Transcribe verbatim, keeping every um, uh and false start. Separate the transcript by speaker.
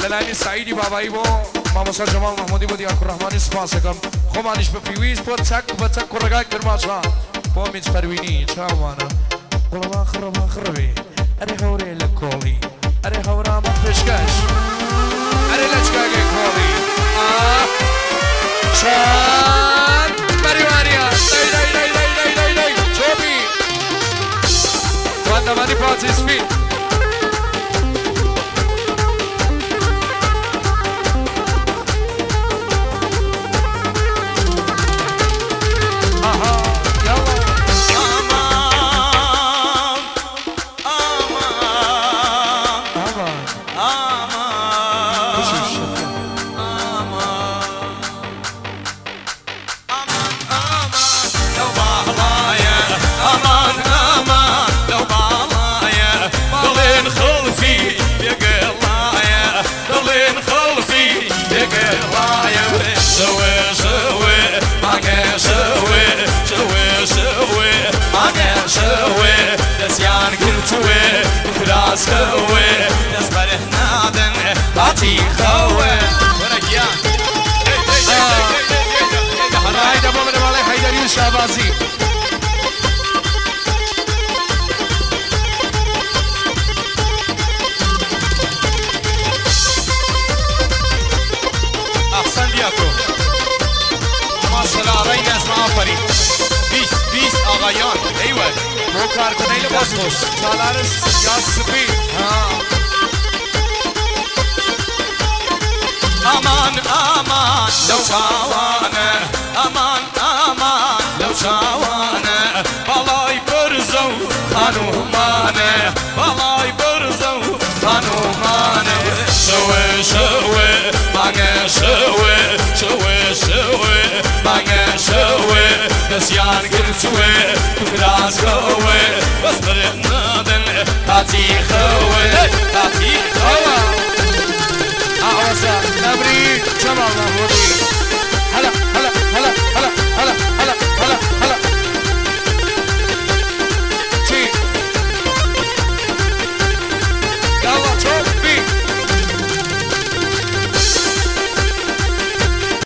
Speaker 1: للامی سعیدی بابایی با ماموسا جمال محمودی بودی اکو رحمانی سپاس کم خمانش به پیویز با تک با تک کرگای کرماشا با میج پروینی چاوانا قلبا خربا خربی اره هوره لکولی اره هورا ما پشکش اره لچکاگه کولی آه چان پریوانیا دای دای دای دای دای دای دای چوبی واندمانی پاتیس فی
Speaker 2: راس خوي نصبر نادن باتي خوي ورجيان
Speaker 1: هايدا بابا مالي حيدر يوسف شعبازي
Speaker 2: احسن دياكو ما شاء الله رينا اسمع فريد بيس بيس اغايان ايوه
Speaker 1: مو کارکنه لباسوش سالارس یا سپی
Speaker 2: امان امان لو شاوانه امان امان لو شاوانه بالای برزو خانومانه بالای برزو خانومانه شوه شوه مانگه شوه شوه شوه مانگه شوه دسیان گرچوه راس خوه بس برنادن تاتی خوه تاتی خوه
Speaker 1: أعوسا نبري جمال محمودي هلا هلا